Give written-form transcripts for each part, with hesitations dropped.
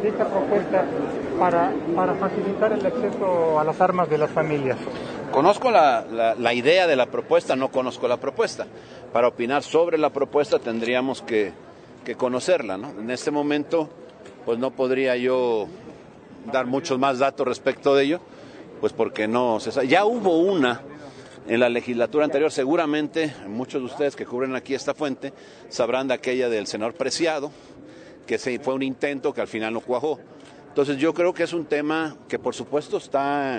esta propuesta para facilitar el acceso a las armas de las familias? Conozco la idea de la propuesta, no conozco la propuesta. Para opinar sobre la propuesta tendríamos que conocerla, ¿no? En este momento, pues no podría yo dar muchos más datos respecto de ello, pues porque no se sabe. Ya hubo una en la legislatura anterior, seguramente muchos de ustedes que cubren aquí esta fuente sabrán de aquella del senador Preciado, que fue un intento que al final no cuajó. Entonces yo creo que es un tema que por supuesto está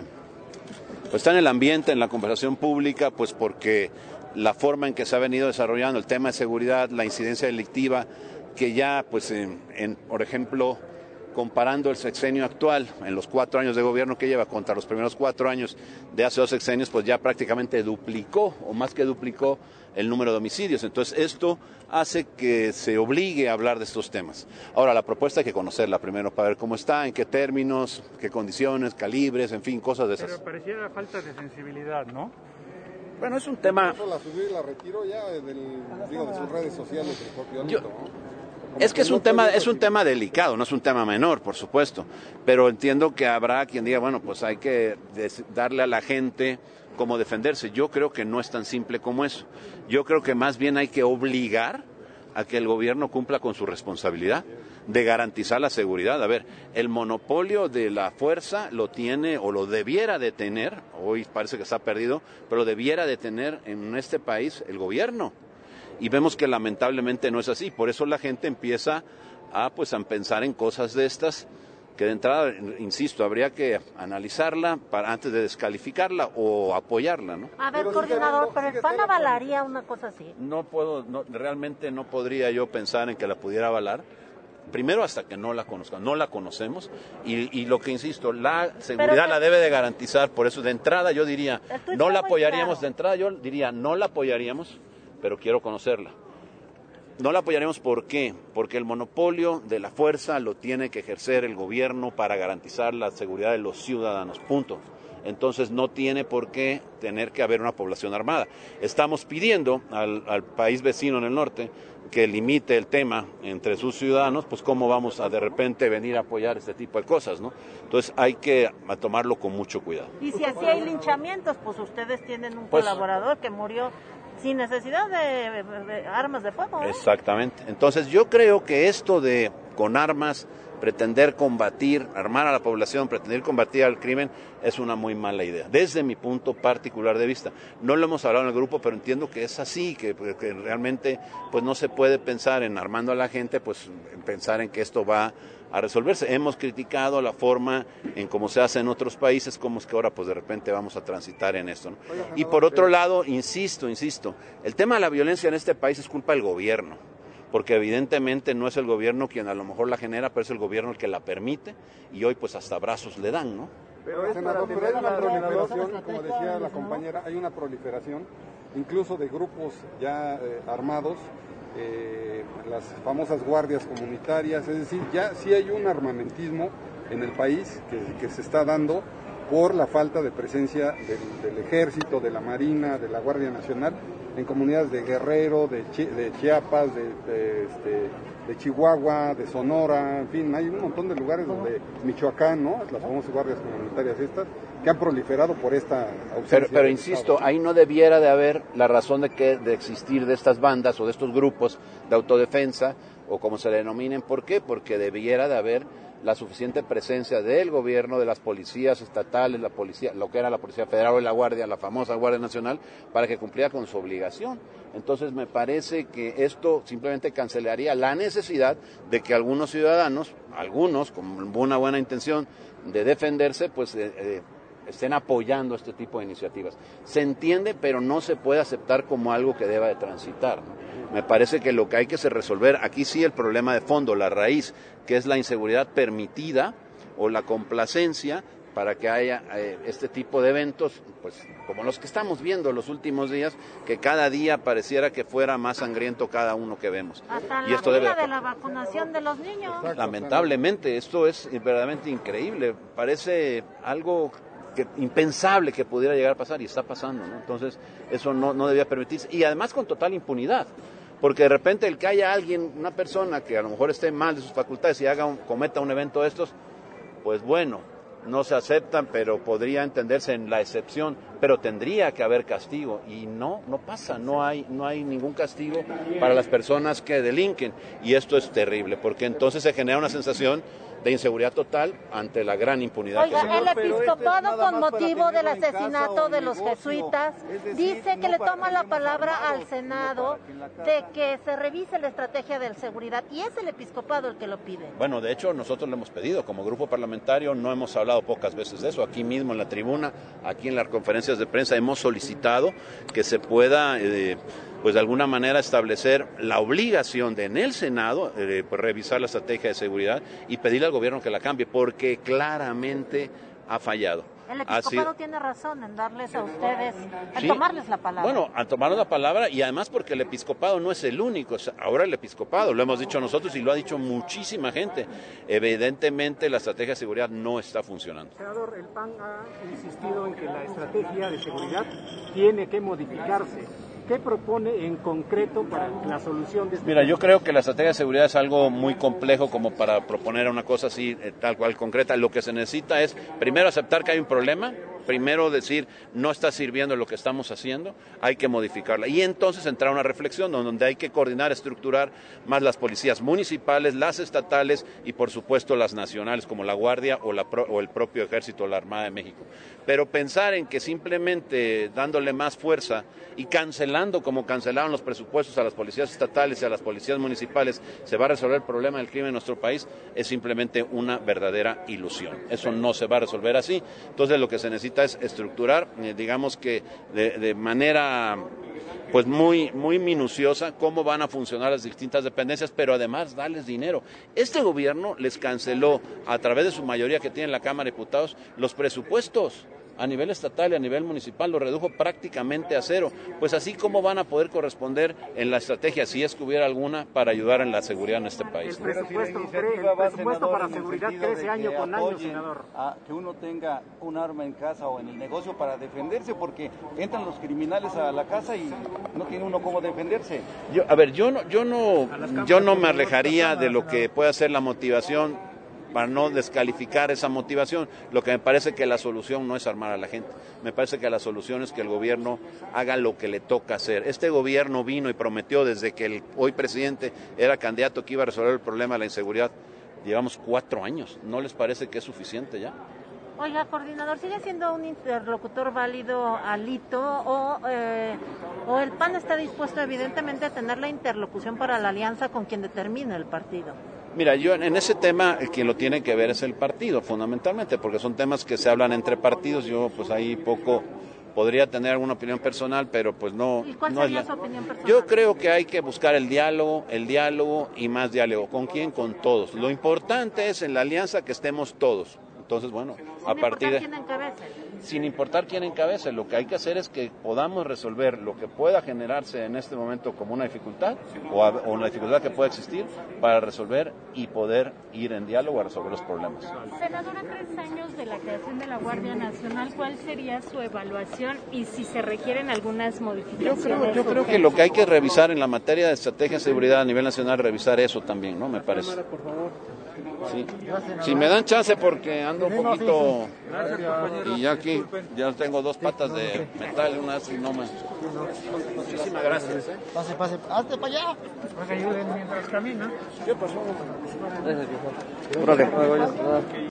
en el ambiente, en la conversación pública, pues porque la forma en que se ha venido desarrollando el tema de seguridad, la incidencia delictiva, que ya, pues, por ejemplo, comparando el sexenio actual, en los 4 años de gobierno que lleva contra los primeros 4 años de hace 2 sexenios, pues ya prácticamente duplicó, o más que duplicó, el número de homicidios. Entonces, esto hace que se obligue a hablar de estos temas. Ahora, la propuesta hay que conocerla primero para ver cómo está, en qué términos, qué condiciones, calibres, en fin, cosas de esas. Pero pareciera falta de sensibilidad, ¿no? Bueno, es un tema... La subió y la retiró ya de sus redes sociales del propio ámbito, ¿no? Es que es un tema delicado, no es un tema menor, por supuesto, pero entiendo que habrá quien diga, bueno, pues hay que darle a la gente cómo defenderse. Yo creo que no es tan simple como eso. Yo creo que más bien hay que obligar a que el gobierno cumpla con su responsabilidad de garantizar la seguridad. A ver, el monopolio de la fuerza lo tiene o lo debiera de tener, hoy parece que está perdido, pero lo debiera de tener en este país el gobierno. Y vemos que lamentablemente no es así. Por eso la gente empieza a pensar en cosas de estas, que de entrada, insisto, habría que analizarla antes de descalificarla o apoyarla, ¿no? A ver, coordinador, pero el PAN avalaría una cosa así. Realmente no podría yo pensar en que la pudiera avalar. Primero, hasta que no la conozcan, no la conocemos, y lo que insisto, la seguridad la debe de garantizar. Por eso, de entrada yo diría, no la apoyaríamos, no la apoyaríamos, pero quiero conocerla. No la apoyaremos, ¿por qué? Porque el monopolio de la fuerza lo tiene que ejercer el gobierno para garantizar la seguridad de los ciudadanos, punto. Entonces no tiene por qué tener que haber una población armada. Estamos pidiendo al país vecino en el norte que limite el tema entre sus ciudadanos, pues cómo vamos a de repente venir a apoyar este tipo de cosas, ¿no? Entonces hay que tomarlo con mucho cuidado. Y si así hay linchamientos, pues ustedes tienen un colaborador que murió sin necesidad de armas de fuego, ¿eh? Exactamente. Entonces yo creo que esto de con armas pretender combatir, armar a la población, pretender combatir al crimen, es una muy mala idea, desde mi punto particular de vista. No lo hemos hablado en el grupo, pero entiendo que es así, que realmente pues no se puede pensar en armando a la gente, pues en pensar en que esto va a resolverse. Hemos criticado la forma en cómo se hace en otros países, cómo es que ahora pues de repente vamos a transitar en esto, ¿no? Y por otro lado, insisto, el tema de la violencia en este país es culpa del gobierno, porque evidentemente no es el gobierno quien a lo mejor la genera, pero es el gobierno el que la permite, y hoy pues hasta abrazos le dan, ¿no? Pero senador, hay una proliferación, como decía la compañera, hay una proliferación, incluso de grupos ya armados, las famosas guardias comunitarias, es decir, ya sí hay un armamentismo en el país que se está dando por la falta de presencia del ejército, de la marina, de la Guardia Nacional, en comunidades de Guerrero, de Chiapas, de Chihuahua, de Sonora, en fin, hay un montón de lugares donde Michoacán, ¿no? Las famosas guardias comunitarias estas, que han proliferado por esta ausencia. Pero insisto, ahí no debiera de haber la razón de existir de estas bandas o de estos grupos de autodefensa, o como se le denominen. ¿Por qué? Porque debiera de haber la suficiente presencia del gobierno, de las policías estatales, la policía, lo que era la Policía Federal o la Guardia, la famosa Guardia Nacional, para que cumpliera con su obligación. Entonces me parece que esto simplemente cancelaría la necesidad de que algunos ciudadanos, con una buena intención de defenderse, pues estén apoyando este tipo de iniciativas. Se entiende, pero no se puede aceptar como algo que deba de transitar, ¿no? Me parece que lo que hay que resolver, aquí sí el problema de fondo, la raíz, que es la inseguridad permitida o la complacencia para que haya este tipo de eventos, pues como los que estamos viendo los últimos días, que cada día pareciera que fuera más sangriento cada uno que vemos. Hasta la fila de la vacunación de los niños. Lamentablemente, esto es verdaderamente increíble, parece algo impensable que pudiera llegar a pasar y está pasando, ¿no? Entonces eso no debía permitirse, y además con total impunidad. Porque de repente el que haya alguien, una persona que a lo mejor esté mal de sus facultades y cometa un evento de estos, pues bueno, no se aceptan, pero podría entenderse en la excepción, pero tendría que haber castigo, y no pasa, no hay ningún castigo para las personas que delinquen, y esto es terrible, porque entonces se genera una sensación de inseguridad total ante la gran impunidad. Oiga, el episcopado, con motivo del asesinato de los jesuitas, dice que le toma la palabra al Senado de que se revise la estrategia de seguridad, y es el episcopado el que lo pide. Bueno, de hecho nosotros lo hemos pedido como grupo parlamentario, no hemos hablado pocas veces de eso, aquí mismo en la tribuna, aquí en las conferencias de prensa hemos solicitado que se pueda pues de alguna manera establecer la obligación de en el Senado pues revisar la estrategia de seguridad y pedirle al gobierno que la cambie, porque claramente ha fallado. El episcopado tiene razón en darles a ustedes, sí, tomarles la palabra. Bueno, a tomarles la palabra, y además porque el episcopado no es el único, ahora el episcopado, lo hemos dicho nosotros y lo ha dicho muchísima gente, evidentemente la estrategia de seguridad no está funcionando. Senador, el PAN ha insistido en que la estrategia de seguridad tiene que modificarse. ¿Qué propone en concreto para la solución de este Mira, yo creo que la estrategia de seguridad es algo muy complejo como para proponer una cosa así, tal cual concreta. Lo que se necesita es, primero, aceptar que hay un problema, primero decir, no está sirviendo lo que estamos haciendo, hay que modificarla. Y entonces entrar a una reflexión donde hay que coordinar, estructurar más las policías municipales, las estatales y, por supuesto, las nacionales, como la Guardia o el propio Ejército o la Armada de México. Pero pensar en que simplemente dándole más fuerza y cancelando, como cancelaron los presupuestos a las policías estatales y a las policías municipales, se va a resolver el problema del crimen en nuestro país, es simplemente una verdadera ilusión. Eso no se va a resolver así. Entonces lo que se necesita es estructurar, digamos que de manera pues muy minuciosa cómo van a funcionar las distintas dependencias, pero además darles dinero. Este gobierno les canceló, a través de su mayoría que tiene en la Cámara de Diputados, los presupuestos a nivel estatal y a nivel municipal, lo redujo prácticamente a cero. Pues así como van a poder corresponder en la estrategia, si es que hubiera alguna, para ayudar en la seguridad en este país. El presupuesto para seguridad crece año con año, senador. A que uno tenga un arma en casa o en el negocio para defenderse, porque entran los criminales a la casa y no tiene uno cómo defenderse. Yo no me alejaría de lo que pueda ser la motivación, para no descalificar esa motivación. Lo que me parece que la solución no es armar a la gente. Me parece que la solución es que el gobierno haga lo que le toca hacer. Este gobierno vino y prometió desde que el hoy presidente era candidato que iba a resolver el problema de la inseguridad. Llevamos 4 años. ¿No les parece que es suficiente ya? Oiga, coordinador, ¿sigue siendo un interlocutor válido Alito o el PAN está dispuesto evidentemente a tener la interlocución para la alianza con quien determine el partido? Mira, yo en ese tema quien lo tiene que ver es el partido, fundamentalmente, porque son temas que se hablan entre partidos. Yo pues ahí poco podría tener alguna opinión personal, pero pues no. ¿Y cuál sería su opinión personal? Yo creo que hay que buscar el diálogo y más diálogo. ¿Con quién? Con todos. Lo importante es en la alianza que estemos todos. Entonces, bueno, a partir de... Sin importar quién encabece, lo que hay que hacer es que podamos resolver lo que pueda generarse en este momento como una dificultad o una dificultad que pueda existir para resolver y poder ir en diálogo a resolver los problemas. Senadora, 3 años de la creación de la Guardia Nacional, ¿cuál sería su evaluación y si se requieren algunas modificaciones? Yo creo que lo que hay que revisar en la materia de estrategia de seguridad a nivel nacional, revisar eso también, ¿no? Me parece. Sí. Si me dan chance porque ando un poquito y ya aquí ya tengo 2 patas de metal, una así no más. Muchísimas gracias. Pase, hazte para allá. Ayuden mientras camina. ¿Qué pasó?